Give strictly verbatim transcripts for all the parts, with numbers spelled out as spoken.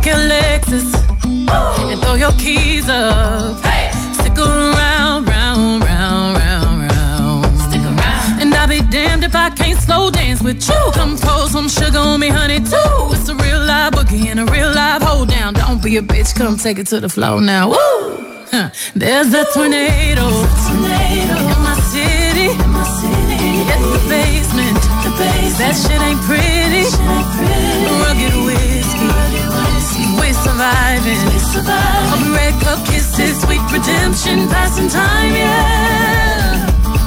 park your Lexus and throw your keys up. Hey. Stick around, round, round, round, round. Stick around. And I'll be damned if I can't slow dance with you. Come pour some sugar on me, honey, too. It's a real live boogie and a real live hold down. Don't be a bitch, come take it to the floor now. Woo! Huh. There's a tornado, tornado in my city. In my city. It's the basement. The basement. That shit ain't pretty. Shit ain't pretty. Rugged whiskey. Rugged whiskey. We're surviving. We're surviving. All red cup kisses, sweet redemption, passing time, yeah.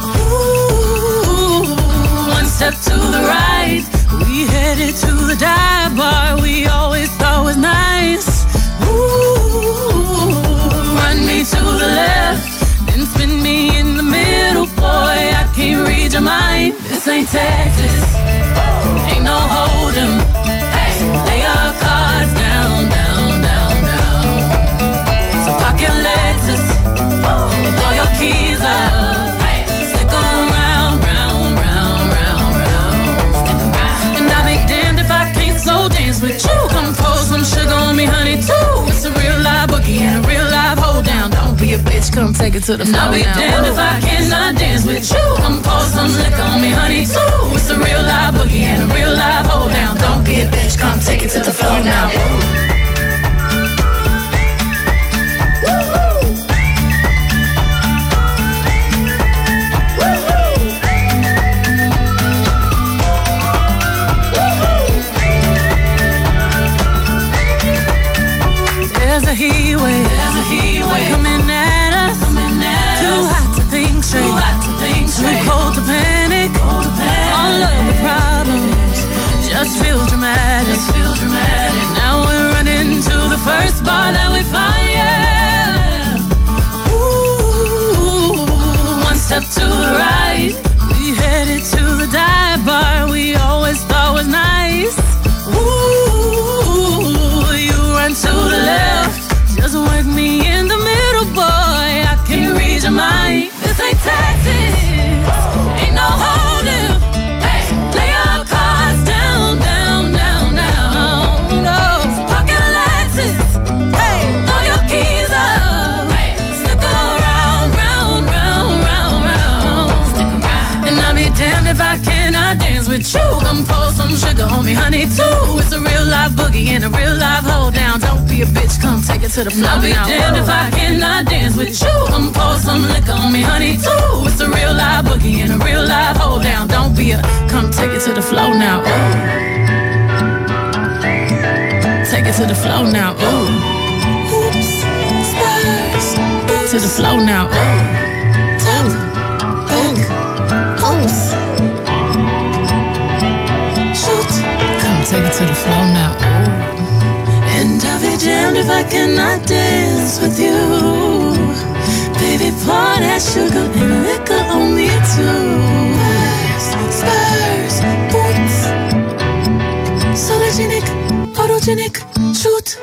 Ooh, one step to the right, we headed to the dive bar we always thought was nice. Ooh, run me to the left, then spin me in the middle, boy, I can't read your mind. This ain't Texas, ain't no hold'em. Hey, lay your cards down, down, down, down. So park your Lexus, throw your keys up. Hey, stick around, round, round, round, round. And I'll be damned if I can't slow dance with you. Come pour some sugar on me, honey, too. It's a real live boogie and a real live hold down. Don't be a bitch, come take it to the floor. I'll be now. Damned if I cannot dance with you. Come pour some liquor on me, honey, too. It's a real live boogie and a real live hold down. Don't be a bitch, come take it to the floor now. There's a heat wave, there's a heat wave coming at us, coming at too us. Hot to think straight, too hot to think straight, too cold to panic, cold to panic. All of the problems just feel dramatic, just feel dramatic. Now we're running to the first bar that we find, yeah. Ooh, one step to the right, we headed to the dive bar we always thought was nice. Ooh, you run to the left, just work me in the middle, boy, I can't read your mind. This ain't Texas, ain't no hold'em. Hey, lay your cards down, down, down, down. No, park your Lexus, hey, throw your keys up. Hey, stick around, round, round, round, round. Stick around. And I'll be damned if I cannot dance with you. Come pour some sugar on me, honey, too. It's a real live boogie and a real live hold down. Don't be a bitch, come take it to the floor. I'll be now. Damned if I cannot dance with you. Come pour some liquor on me, honey, too. It's a real live boogie and a real live hold down. Don't be a, come take it to the floor now. Ooh. Take it to the floor now. Ooh. Oops, stars. To the floor now. Ooh. Tap, back, pulse. Shoot. Come take it to the floor now. Ooh. And I'll be damned if I cannot dance with you. Baby, pour that sugar and liquor on me too. Spurs, boots, sologenic, photogenic, shoot.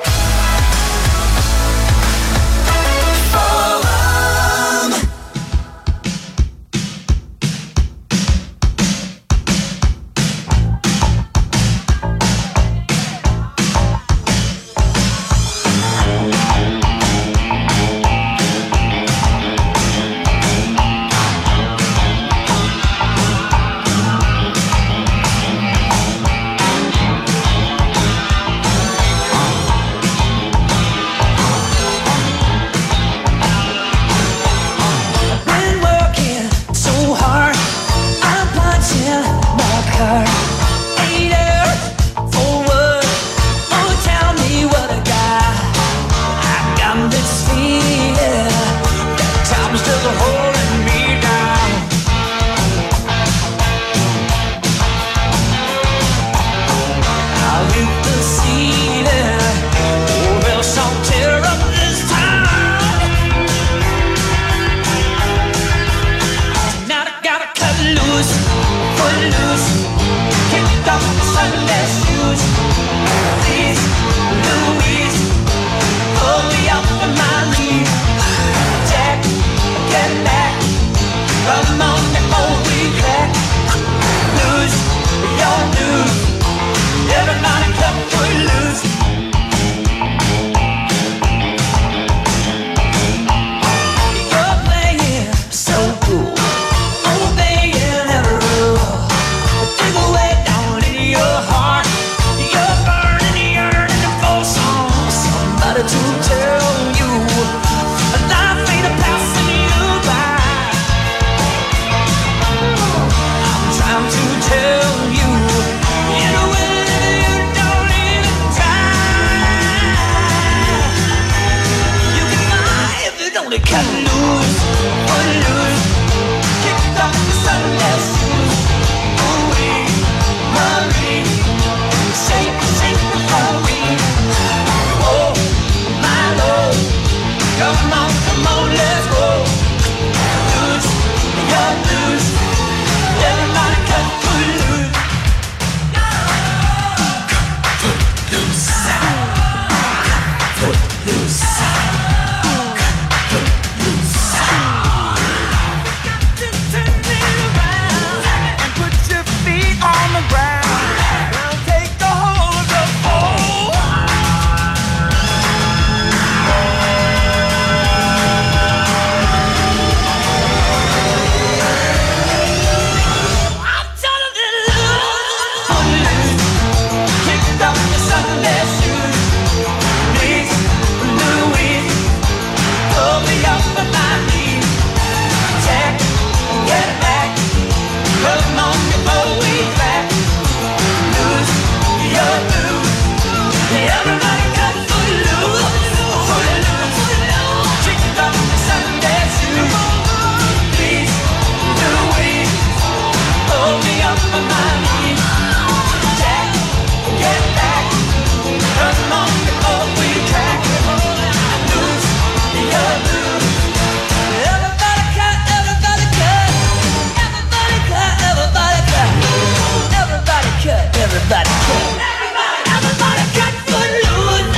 shoes, kicked off your Sunday shoes. Please, Louise, pull me up on my knees. Jack, get back, come on before we crack. Lose your blues, everybody cut for loose, for loose. Kicked off your Sunday shoes. Please, Louise, pull me up on my knees. Jack, get back, come on before we crack. Lose your blues. Everybody cut, everybody cut, everybody cut, everybody cut, everybody cut, everybody cut, everybody cut for loose.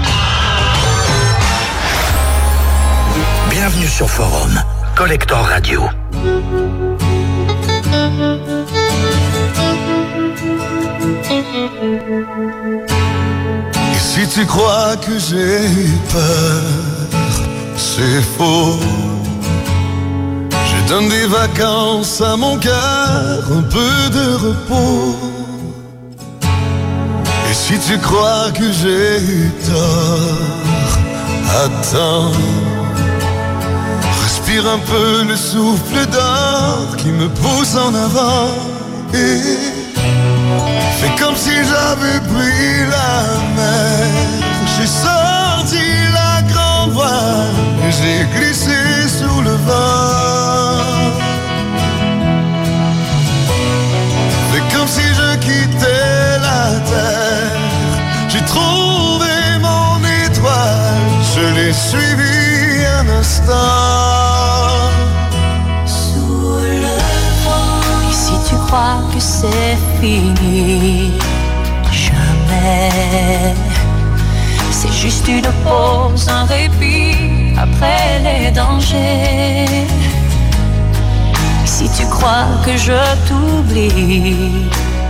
Bienvenue sur Forum, Collector Radio. Et si tu crois que j'ai peur, c'est faux. Je donne des vacances à mon cœur, un peu de repos. Et si tu crois que j'ai tort, attends. Respire un peu le souffle d'or qui me pousse en avant. Et fais comme si j'avais pris la mer. J'ai sorti la grande voile et j'ai glissé sous le vent. Fais comme si je quittais la terre. J'ai trouvé mon étoile, je l'ai suivi un instant. Sous le vent. Et si tu crois que c'est fini, jamais. C'est juste une pause, un répit après les dangers. Et si tu crois que je t'oublie,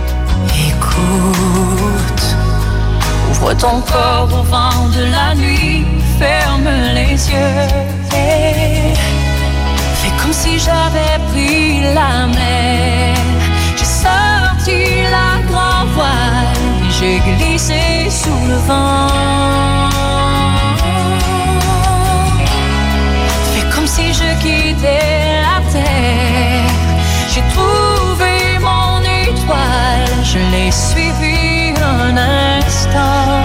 écoute. Ouvre ton corps au vent de la nuit, ferme les yeux et fais comme si j'avais pris la mer. J'ai sorti la grande voile et j'ai glissé sous le vent. Fais comme si je quittais la terre. J'ai trouvé mon étoile, je l'ai suivi un instant.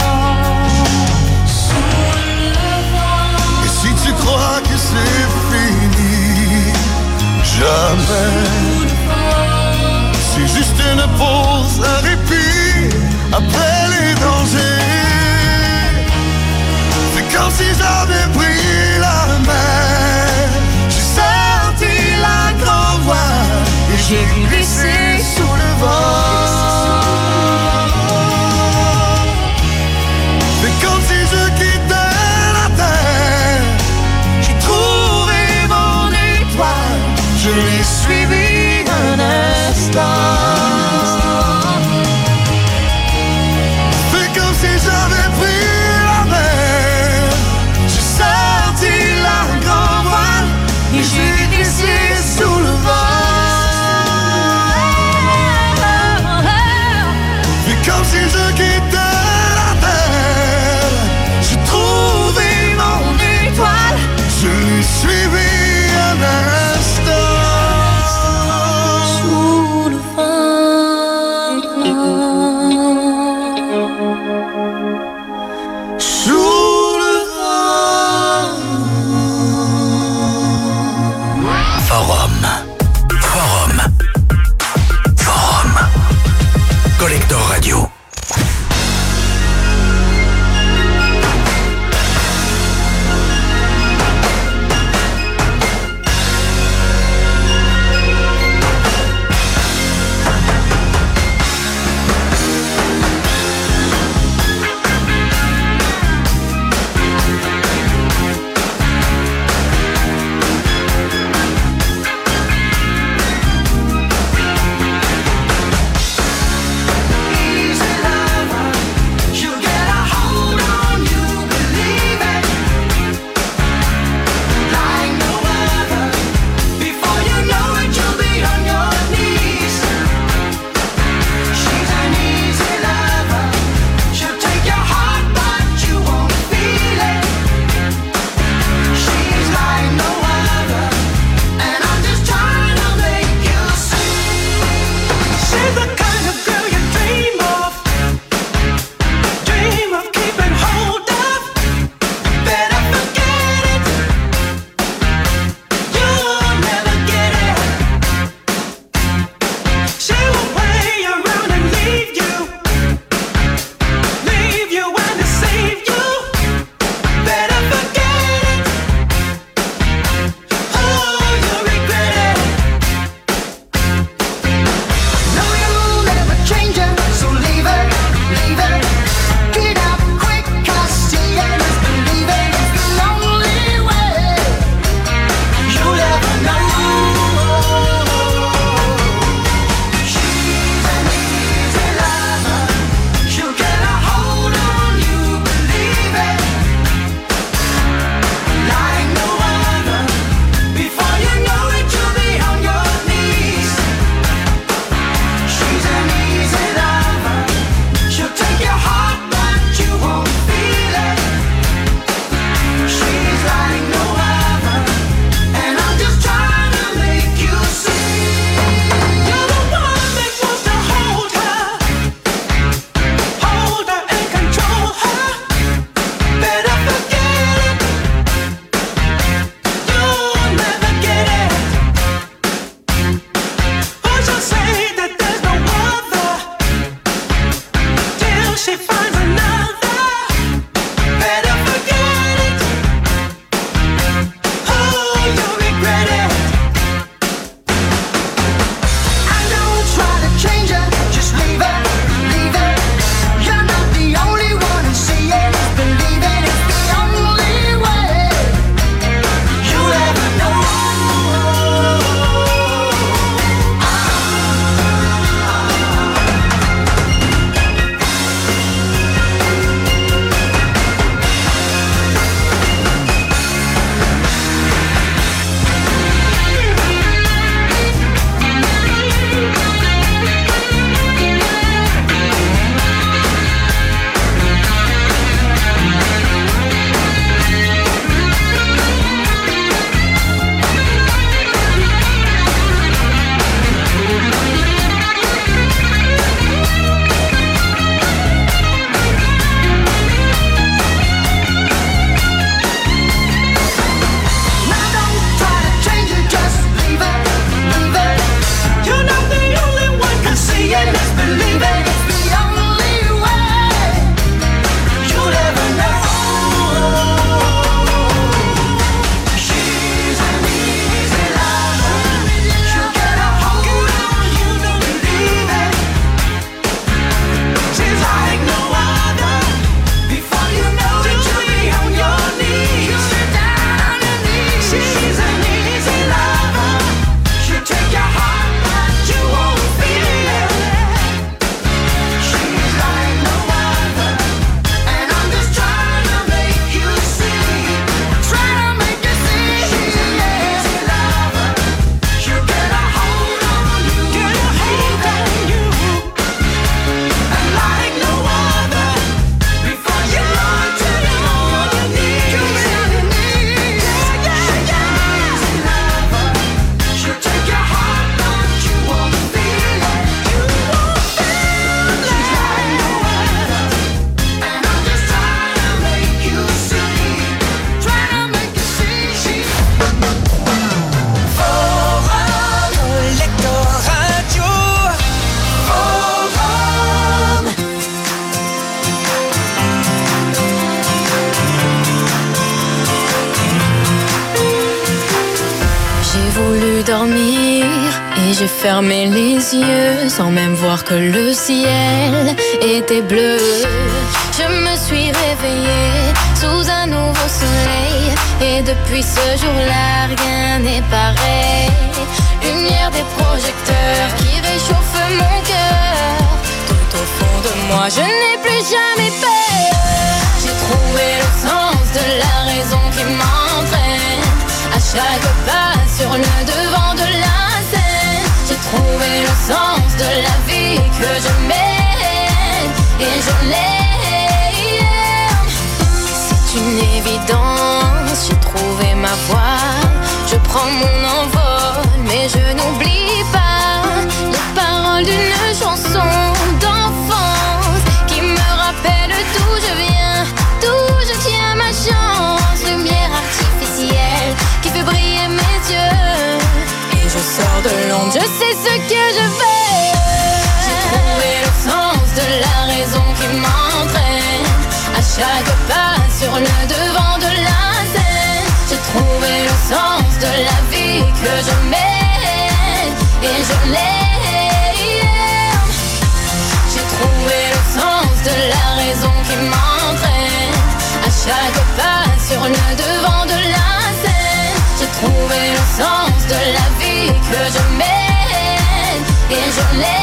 Et si tu crois que c'est fini, jamais. C'est juste une pause, un répit après les dangers. C'est comme si j'avais pris la mer. J'ai sorti la grande voile et j'ai glissé sous le vent. C'est comme si je quittais la terre. J'ai trouvé mon étoile, je l'ai suivi un instant. C'est comme si j'avais pris la mer. J'ai sorti la grande voile et j'ai glissé sous le vent. C'est comme si je quittais la terre. J'ai trouvé mon étoile, je l'ai suivi un instant. Sous le vent, Sous le vent. Forum. Forum. Forum. Collector Radio. Easy j'ai fermé les yeux sans même voir que le ciel était bleu. Je me suis réveillée sous un nouveau soleil et depuis ce jour-là rien n'est pareil. Lumière des projecteurs qui réchauffent mon cœur. Tout au fond de moi je n'ai plus jamais peur. J'ai trouvé le sens de la raison qui m'entraîne à chaque pas sur le devant de la scène. J'ai trouvé le sens de la vie que je mène et je l'aime. C'est une évidence, j'ai trouvé ma voie. Je prends mon envol mais je n'oublie pas les paroles d'une chanson d'enfance qui me rappelle d'où je viens, d'où je tiens ma chance. Lumière artificielle qui fait briller mes yeux et je sors de l'ombre, je sais ce que je veux. J'ai trouvé le sens de la raison qui m'entraîne à chaque pas sur le devant de la scène. J'ai trouvé le sens de la vie que je mène et je l'aime. J'ai trouvé le sens de la raison qui m'entraîne à chaque pas sur le devant de la scène. J'ai trouvé le sens de la vie que je mène et je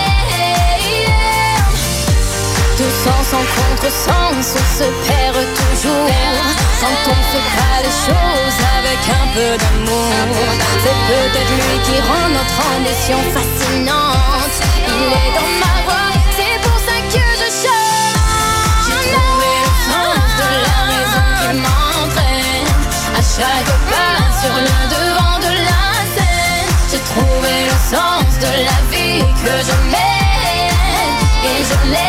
l'aime. Tout sens en contresens, on se perd toujours quand on fait pas les choses avec un peu d'amour. C'est peut-être lui qui rend notre ambition fascinante. Il est dans ma voix, c'est pour ça que je chante. J'ai trouvé le sens de la raison qui m'entraîne à chaque pas sur le devant de la scène. J'ai trouvé le sens de la vie que je mène et je l'aime.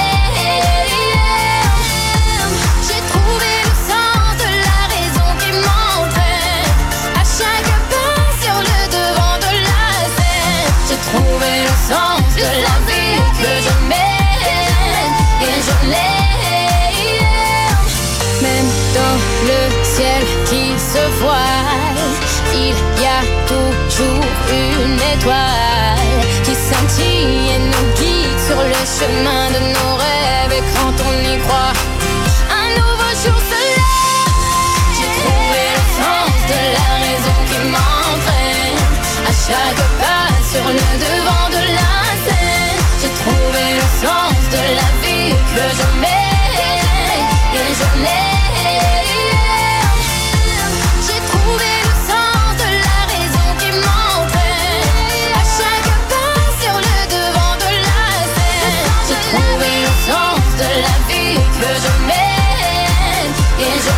J'ai trouvé le sens de la raison qui m'entraîne à chaque pas sur le devant de la scène. J'ai trouvé le sens de la vie que je mène et je l'aime. Même dans le ciel qui se voile, il y a toujours une étoile qui scintille et nous guide sur le chemin de nos rêves. Et quand on y croit, un nouveau jour se lève. J'ai trouvé le sens de la raison qui m'entraîne à chaque pas sur le devant de la scène. J'ai trouvé le sens de la vie que je mène et je l'aime. J'ai trouvé le sens de la raison qui m'entraîne à chaque pas sur le devant de la scène. J'ai trouvé le sens de la vie que je mène et je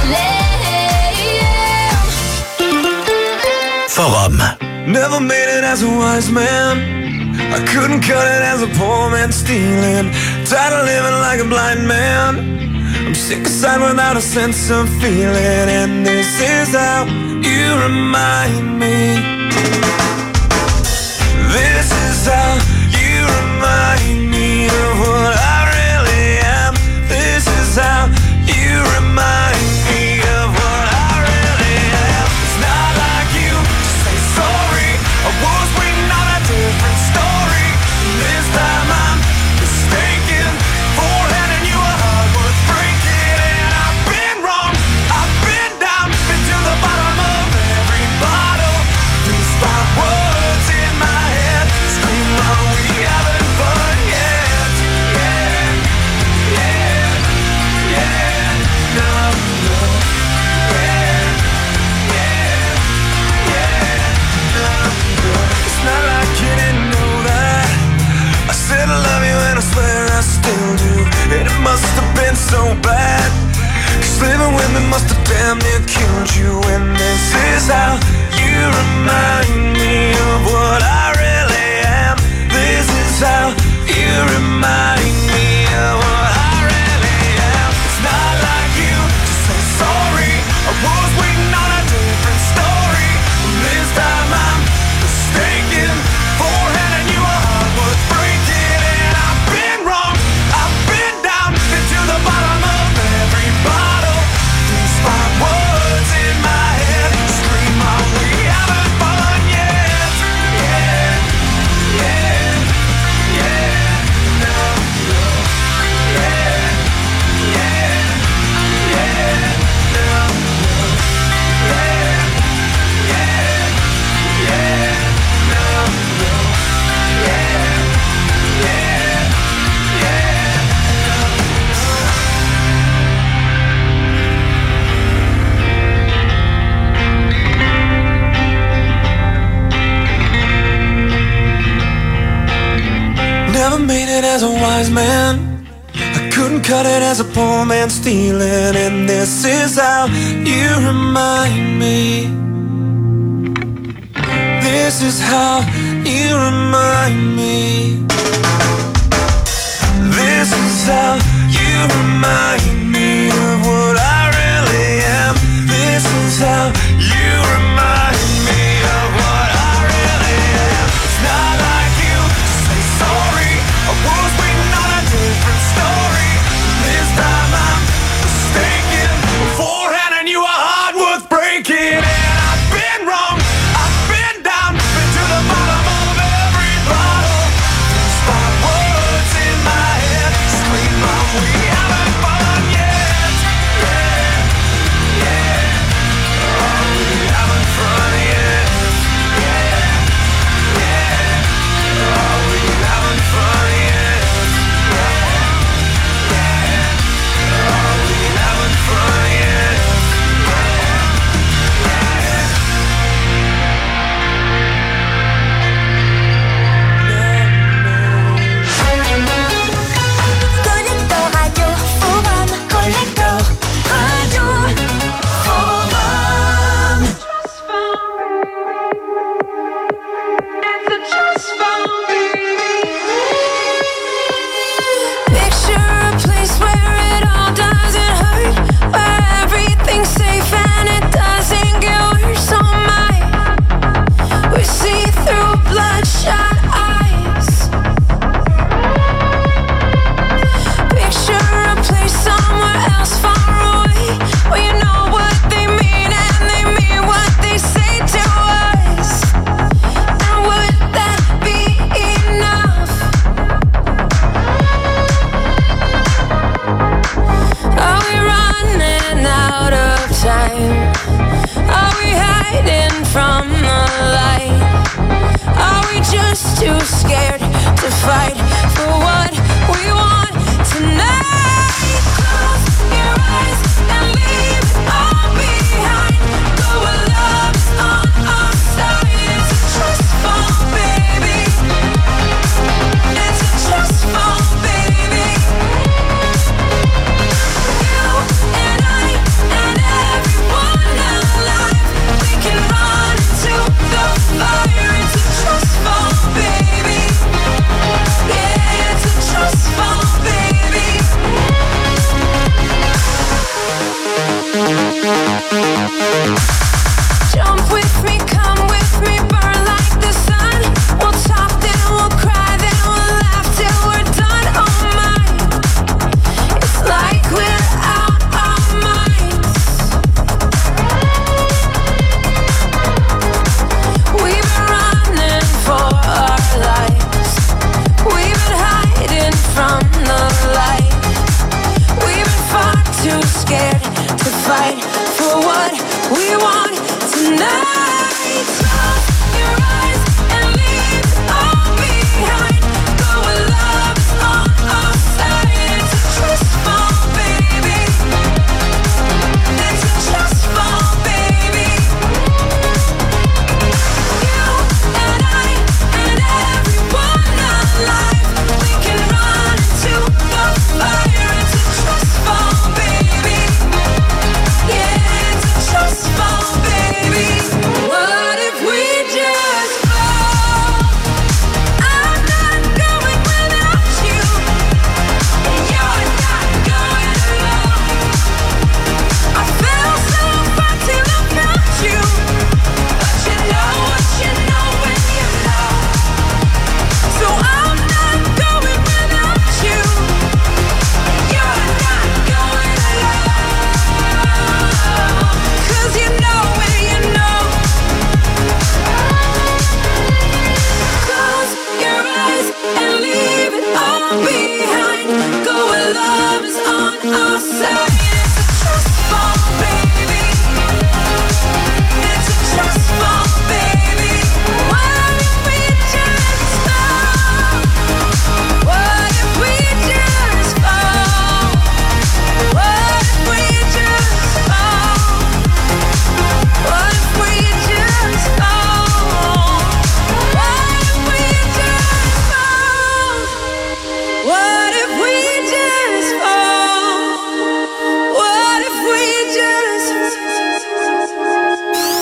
l'aime. Forum. Never made it as a wise man. I couldn't cut it as a poor man stealing. Tired of living like a blind man. I'm sick aside without a sense of feeling. And this is how you remind me. This is how you remind me of what I really am. This is how you remind me of what I really am. It's not like you to say sorry. I was waiting on a different story. This time I'm mistaken for handing you a heart worth breaking. And I've been wrong, I've been down, been to the bottom of every bottle. These five words in my head scream, are we having fun yet? Yeah, yeah, yeah, no, no, yeah, yeah, yeah, no, no. It's not like you didn't know that I said I love you and I swear I still do. And it must have been so bad, 'cause living with me must have damn near killed you. And this is how you remind me of what I really am. This is how you remind me of what I really am. It's not like you to say sorry. I was waiting on a different story. This time I'm mistaken for handing you a heart worth breaking. And I've been wrong, I've been down, been to the bottom of every bottle. These five words in my head scream, are we having fun yet? as a wise man, I couldn't cut it as a poor man stealing. And this is how you remind me. This is how you remind me. This is how you remind me of what I really am. This is how you remind me of what I really am. It's not like you to say sorry. I was waiting on a different story. This time I'm mistaken. Beforehand I knew a heart worth breaking. And I've been wrong, I've been down, been to the bottom of every bottle. Spot words in my head, scream mom, we haven't fun yet. Yeah, yeah, oh, we haven't fun yet. Yeah, yeah, oh, we haven't fun yet. Yeah, yeah, oh, we haven't fun yet. Collector Radio Forum. Collector Radio Forum. Picture a place where it all doesn't hurt, where everything's safe and it doesn't get worse. Oh my, we see through bloodshot eyes. Picture a place somewhere else far away, where you know what they mean and they mean what they say to us. And would that be enough? Are we running out of time? Are we hiding from the light? Are we just too scared to fight for what we want tonight? Close your eyes and leave it all behind. Go where love's on our side. It's a trust fall, baby. It's a trust fall, baby. You and I and everyone alive, we can run into the fire. It's a trust fall, baby. Yeah, it's a trust fall, baby. Jump with me, come with me, burn like the sun. We'll talk, then we'll cry, then we'll laugh till we're done. Oh my, it's like we're out our minds. We've been running for our lives. We've been hiding from the light. We've been far too scared to fight for what we want tonight. Close your eyes and leave it all behind. Go where love's on our side. It's a trust fall, baby. It's a trust fall, baby. You and I and everyone alive, we can run into the fire. It's a trust fall, baby. Yeah, it's a trust fall, baby.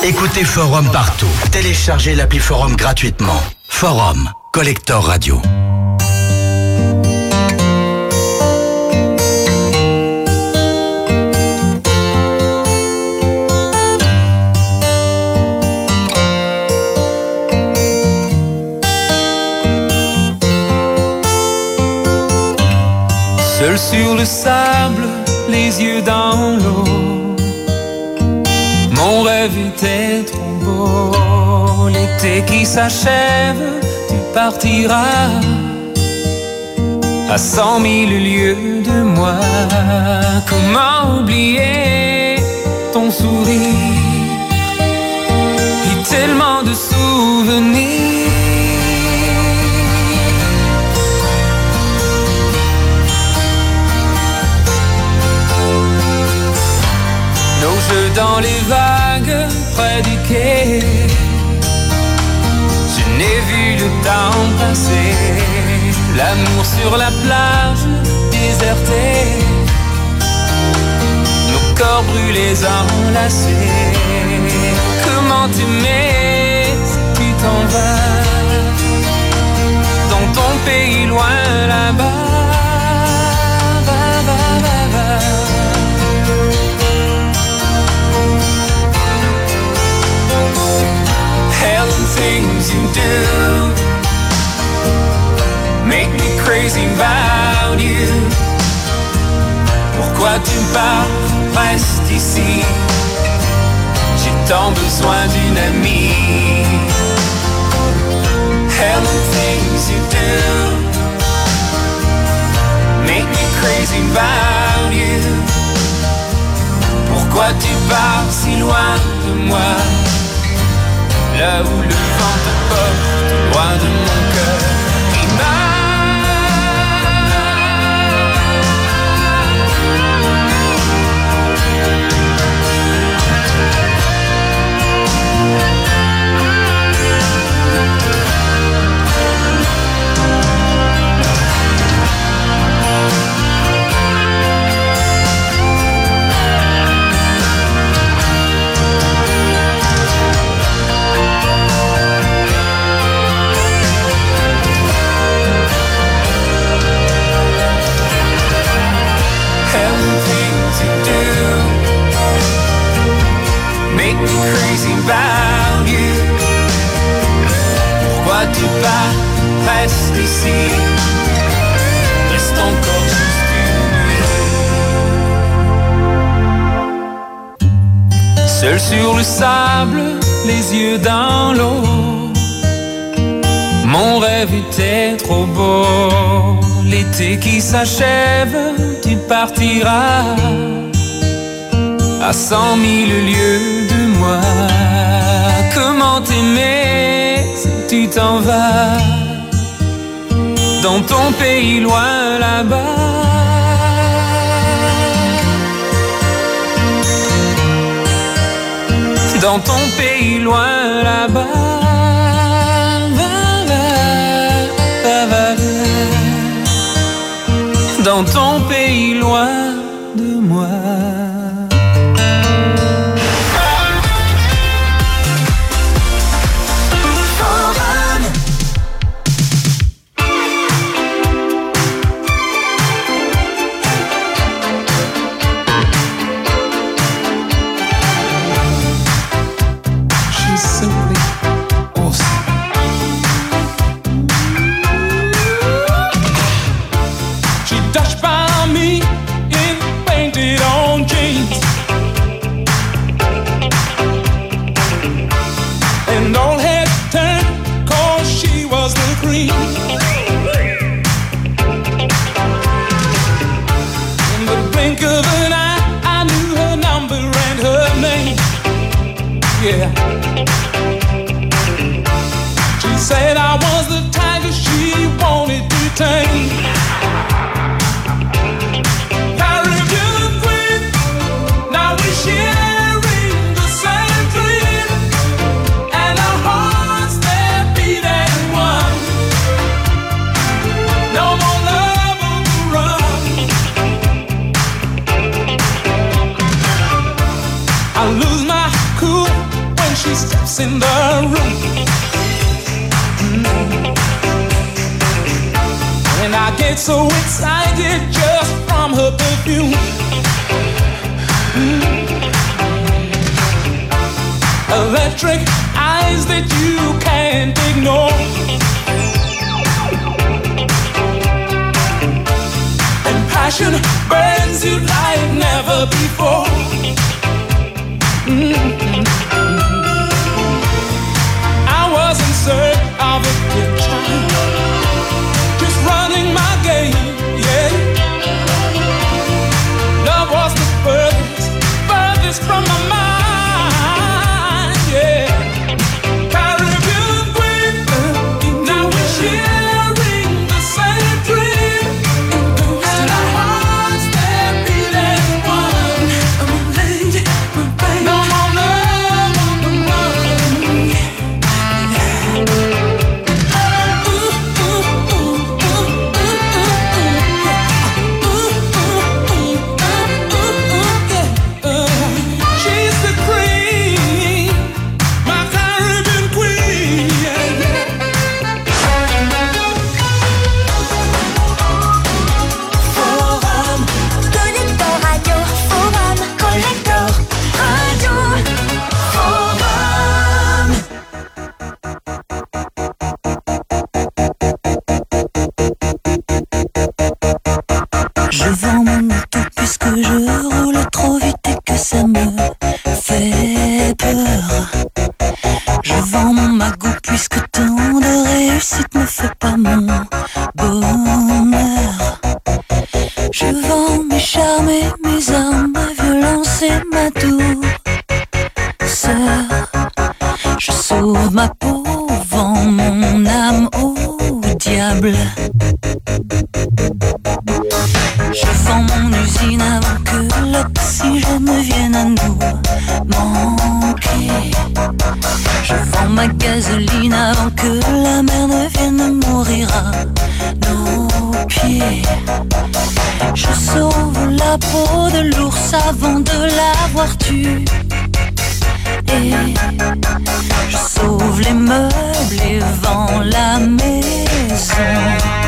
Écoutez Forum partout. Téléchargez l'appli Forum gratuitement. Forum, Collector Radio. Seul sur le sable, les yeux dans l'eau, mon rêve était trop beau. L'été qui s'achève, tu partiras à cent mille lieues de moi. Comment oublier ton sourire et tellement de souvenirs. Nos jeux dans les vagues près du quai, je n'ai vu le temps passer. L'amour sur la plage désertée, nos corps brûlés enlacés. Comment t'aimer si tu t'en vas dans ton pays loin là-bas. Things you do make me crazy about you. Pourquoi tu pars, reste ici. J'ai tant besoin d'une amie. Hell the things you do make me crazy about you. Pourquoi tu pars si loin de moi? Là où le vent te porte, loin de mon cœur qui bat. Make me crazy about you. Pourquoi tu pars, reste ici. Reste encore juste une nuit. Seul sur le sable, les yeux dans l'eau, mon rêve était trop beau. L'été qui s'achève, tu partiras à cent mille lieues de moi. Comment t'aimer si tu t'en vas dans ton pays loin là-bas. Dans ton pays loin là-bas. Dans ton pays loin de moi. Yeah. She said I was the tiger she wanted to tame. Carried to the queen, now we're sharing the same dream, and our hearts they beat as one. No more love on the run. I lose my cool when she walks in the room. Mm. And I get so excited just from her perfume. Mm. Electric eyes that you can't ignore. And passion burns you like never before. Mm-hmm. I was in search of a picture, just running my game, yeah. Love was the furthest, furthest from my mind, yeah. Caribbean queen, now we're sharing the same dream, and our hearts they're beating one. Lady, baby, no more love on the run. Ooh, ooh, ooh, ooh, ooh, ooh, ooh, ooh, ooh, ooh, yeah. She's the queen, my Caribbean queen, yeah, yeah. Forum Collector Radio, Forum Collector Radio, Forum. Je vends mon auto puisque je roule trop vite et que ça me fait peur. Je vends mon magot puisque tant de réussite ne fait pas mon bonheur. Je vends mes charmes et mes armes, ma violence et ma douceur. Je sauve ma peau, vends mon âme au diable. Je vends mon usine avant que l'oxygène ne vienne à nous manquer. Je vends ma gasoline avant que la mer ne vienne mourir à nos pieds. Je sauve la peau de l'ours avant de l'avoir tué. Et je sauve les meubles et vends la maison.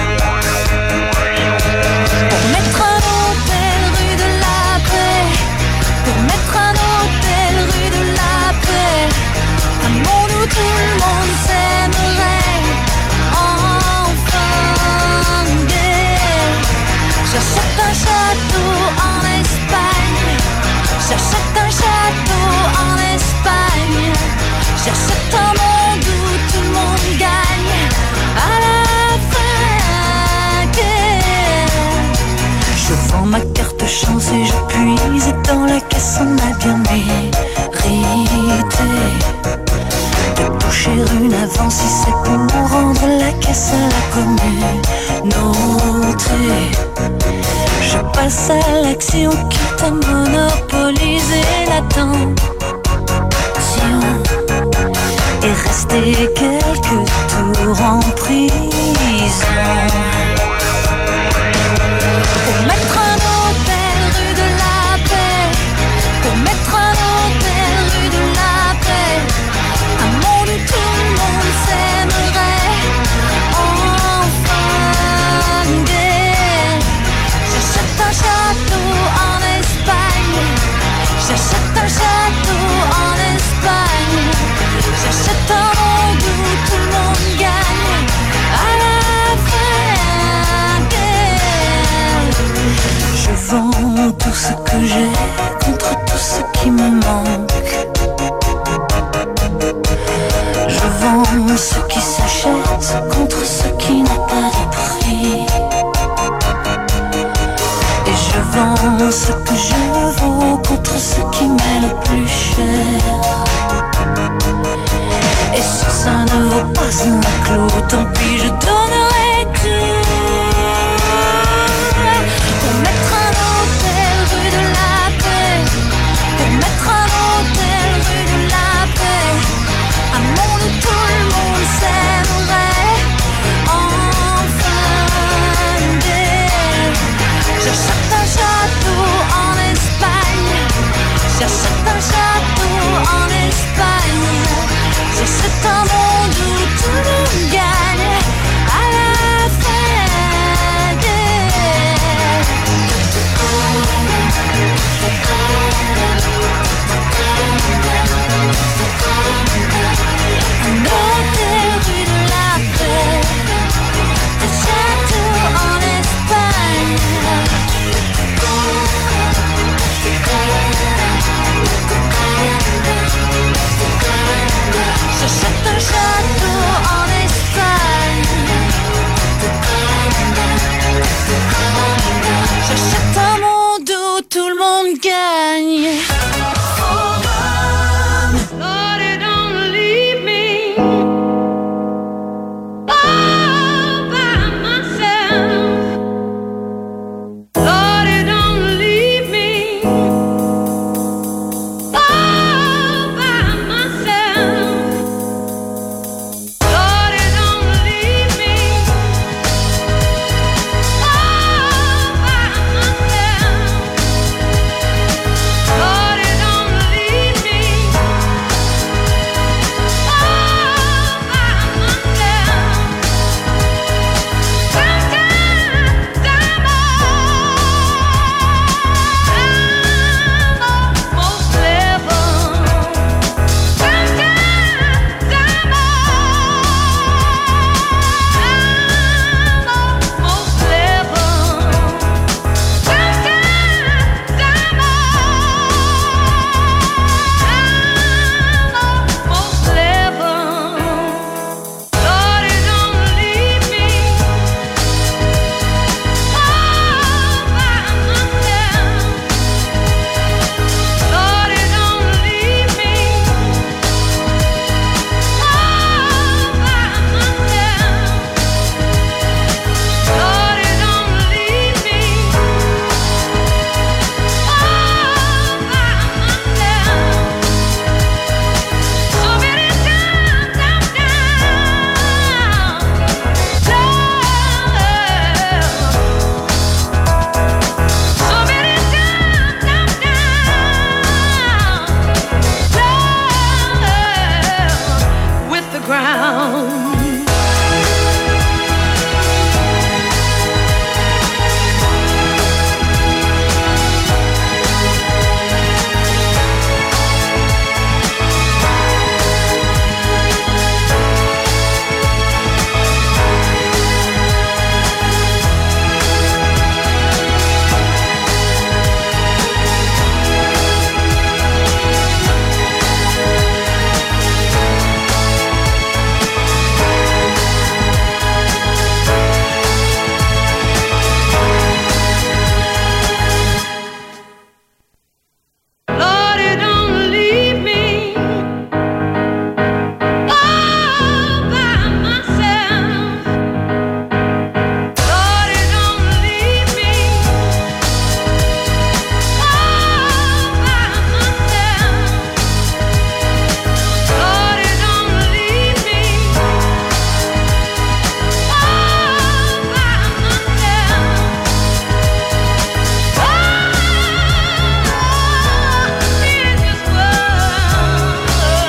Pour mettre un hôtel rue de la Paix, pour mettre un hôtel rue de la Paix, un monde où tout le monde s'aimerait, enfin gay. J'achète un château en Espagne, j'achète un château en Espagne, j'achète un monde où tout le monde gagne à la fin gay. Je vends ma carte chance et je puise dans la caisse, on a bien mérité de toucher une avance si c'est pour rendre la caisse à la communauté. Je passe à l'action quitte à monopoliser l'attention et rester quelques tours en prison. Pour mettre un hôtel rue de la Paix, pour mettre un hôtel rue de la Paix, un monde où tout le monde s'aimerait, enfin gay. J'achète un château en Espagne, j'achète un château en Espagne, j'achète un monde où tout le monde gagne à la fin gay. Je vends tout ce que j'ai contre tout ce qui me manque. Je vends ce qui s'achète contre ce qui n'a pas de prix. Et je vends ce que je vaux contre ce qui m'est le plus cher. Et si ça ne vaut pas un clou, tant pis, je donnerai tout. Pour mettre un hôtel rue de la Paix, pour mettre un hôtel rue de la Paix, un monde où tout le monde s'aimerait, enfin gay. J'achète un château en Espagne, j'achète un château en Espagne, on gagne. Lord, it don't leave me all by myself. Lord, it don't leave me all by myself. Lord, it don't leave me all by myself. Lord, it don't leave me all by myself. Sometimes I'm almost level. Sometimes I'm almost level. Sometimes I'm almost level. Lord, it don't leave me all by myself. Lord, it don't leave me all by myself. Lord, it don't leave me all by myself. So many times I'm down, so many times I'm down, with the ground. Lord, it don't leave me all by myself. Lord, it don't leave me all by myself. Lord, it don't leave me all by myself. In this world,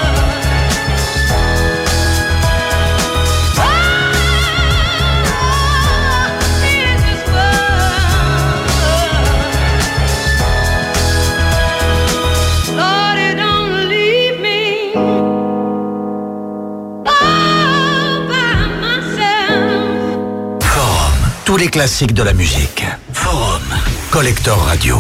in this world, Lord, it don't leave me all by myself. Forum, tous les classiques de la musique. Forum, Collector Radio.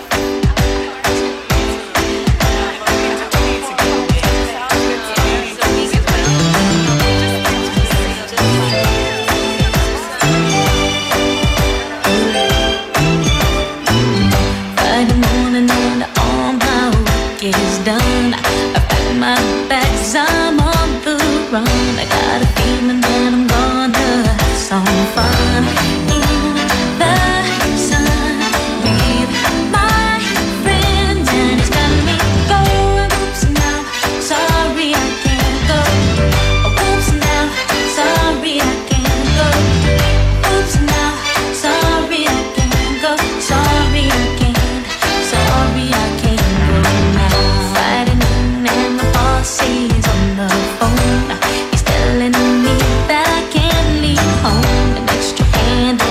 Friday morning and all my work is done. I pack my bags, I'm on the run. I got a feeling that I'm gonna have some fun in the sun with my friends, and it's got me going. Oops, now sorry I can't go. Oops, now sorry I can't go. Oops, now sorry I can't go. Sorry I can't. Sorry I can't go now. Friday noon and my boss is on the phone. He's telling me that I can't leave home. An extra hand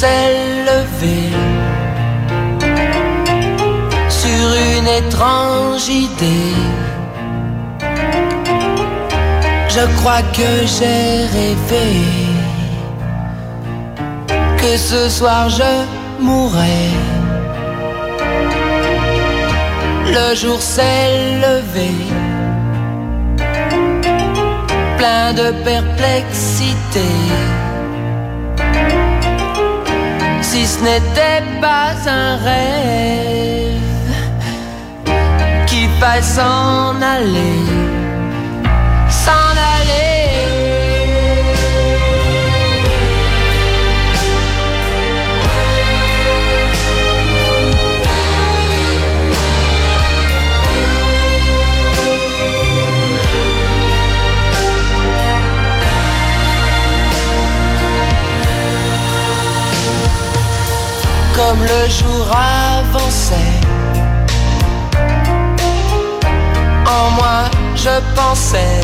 s'est levé sur une étrange idée. Je crois que j'ai rêvé que ce soir je mourrais. Le jour s'est levé, plein de perplexité. Si ce n'était pas un rêve, qu'il faille s'en aller, s'en aller. Comme le jour avançait, en moi je pensais,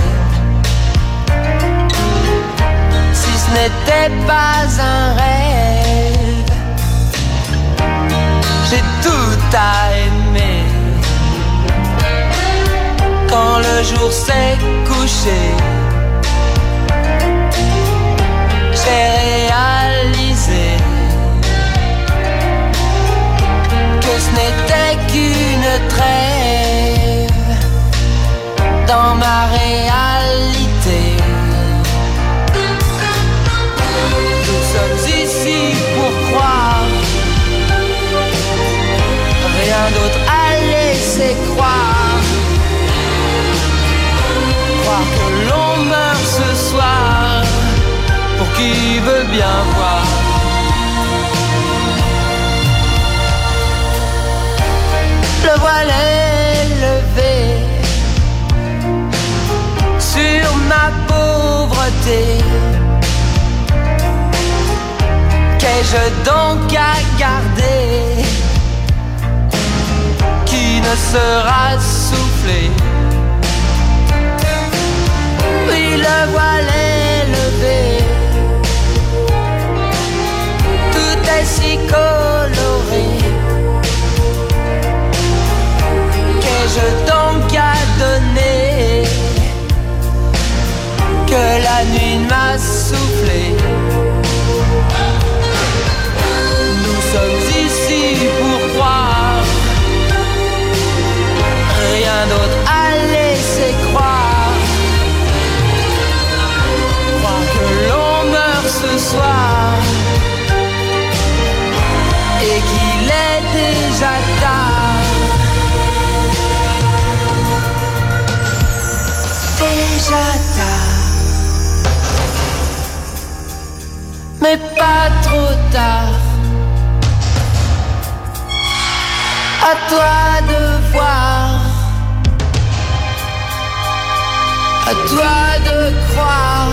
si ce n'était pas un rêve, j'ai tout à aimer. Quand le jour s'est couché, j'ai réalisé que ce n'était qu'une trêve dans ma réalité. Nous sommes ici pour croire, rien d'autre à laisser croire. Croire que l'on meurt ce soir, pour qui veut bien voir. Le voile est levé sur ma pauvreté. Qu'ai-je donc à garder qui ne sera soufflé? Oui, le voile est levé, tout est si coloré. Qu'ai-je donc à donner que la nuit m'a soufflé? Nous sommes ici pour croire, rien d'autre à laisser croire. Croire que l'on meurt ce soir et qu'il est déjà tard. Déjà tard, mais pas trop tard. À toi de voir, à toi de croire.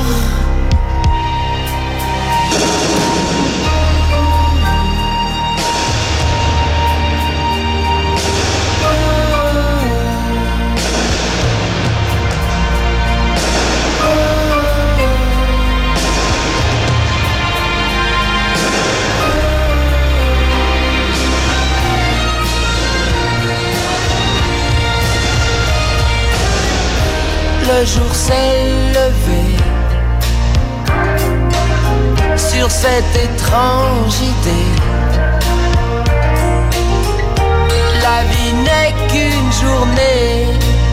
Le jour s'est levé sur cette étrange idée. La vie n'est qu'une journée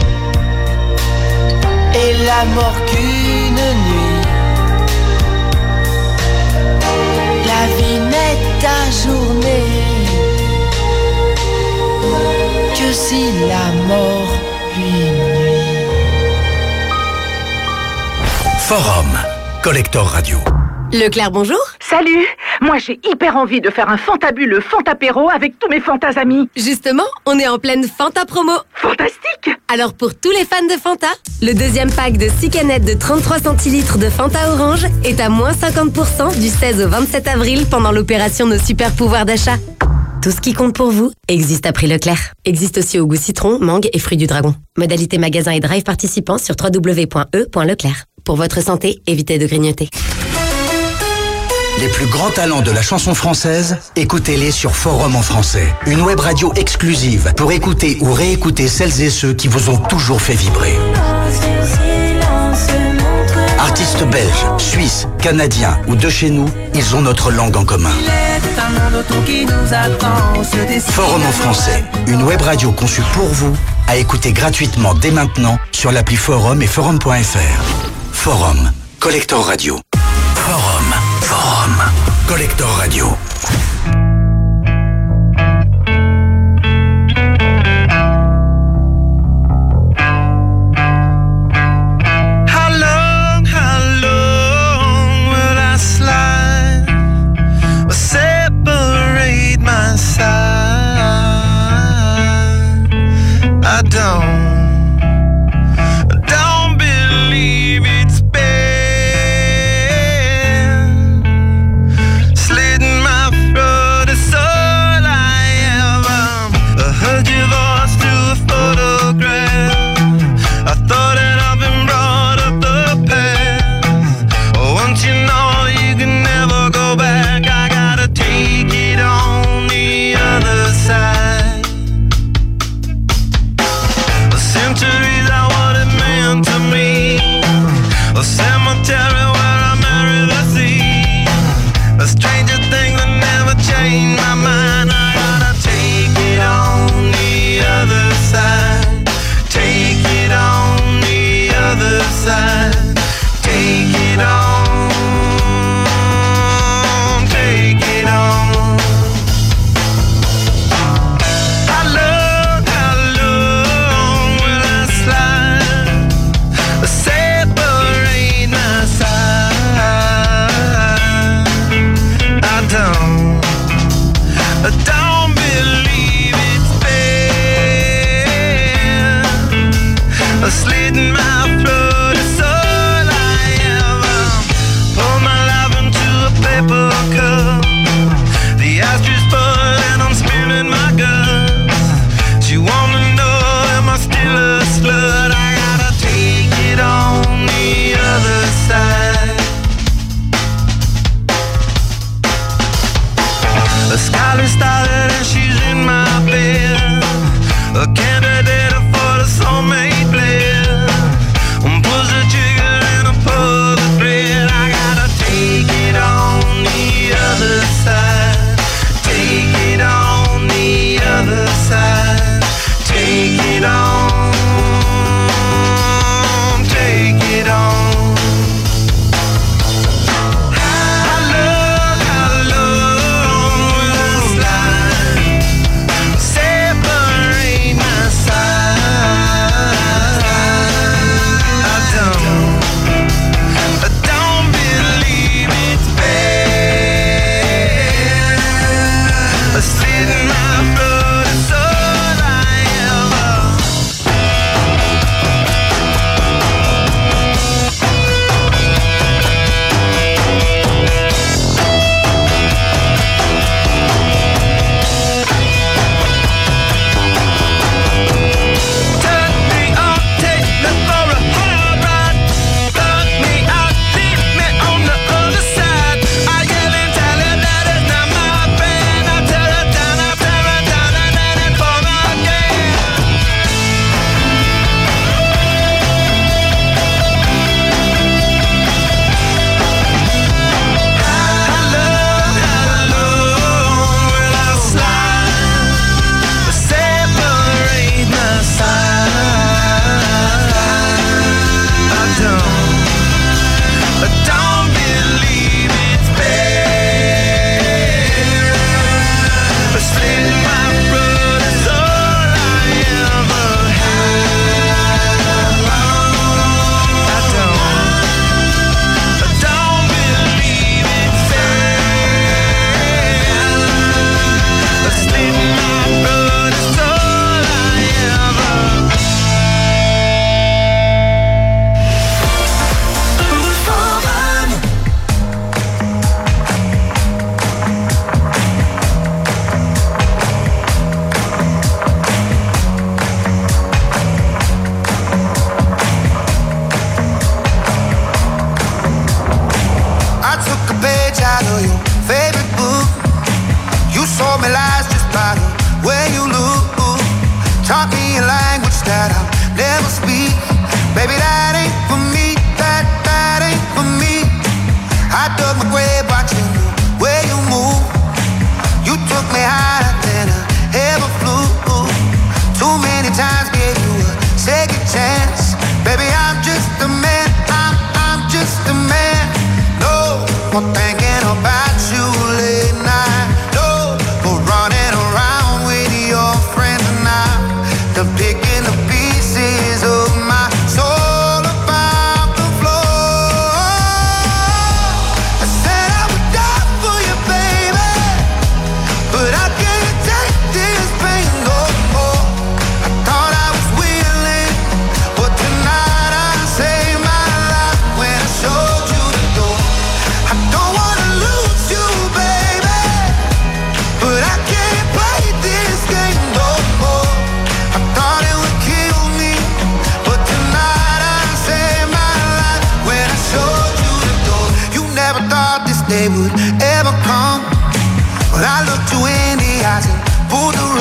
et la mort qu'une nuit. La vie n'est ta journée que si la mort lui nuit. Forum, Collector Radio. Leclerc, bonjour. Salut. Moi, j'ai hyper envie de faire un fantabuleux Fantapéro avec tous mes Fantas amis. Justement, on est en pleine Fanta promo. Fantastique. Alors pour tous les fans de Fanta, le deuxième pack de six canettes de trente-trois centilitres de Fanta Orange est à moins cinquante pour cent du seize au vingt-sept avril pendant l'opération Nos Super Pouvoirs d'achat. Tout ce qui compte pour vous existe à prix Leclerc. Existe aussi au goût citron, mangue et fruits du dragon. Modalité magasin et drive participants sur w w w point e point leclerc. Pour votre santé, évitez de grignoter. Les plus grands talents de la chanson française, écoutez-les sur Forum en français. Une web radio exclusive pour écouter ou réécouter celles et ceux qui vous ont toujours fait vibrer. Artistes belges, suisses, canadiens ou de chez nous, ils ont notre langue en commun. Forum en français, une web radio conçue pour vous, à écouter gratuitement dès maintenant sur l'appli Forum et forum point f r. Forum, Collector Radio. Forum, Forum, Collector Radio. I don't, don't believe it's been slitting my throat. speak. Baby, that ain't for me, that, that ain't for me. I dug my grave watching the way you move. You took me higher than I ever flew. Too many times gave you a second chance. Baby, I'm just a man, I'm, I'm just a man. No more thinking about you late night. No more running around with your friends and I'm done picking the pieces of my soul about the floor. I said I would die for you, baby, but I can't take this pain no more. I thought I was willing, but tonight I saved my life when I showed you the door. I don't wanna lose you, baby, but I can't play this game no more. I thought it would kill me, but tonight I saved my life when I showed you the door. You never thought this day would ever come, but I looked you in the eyes and pulled the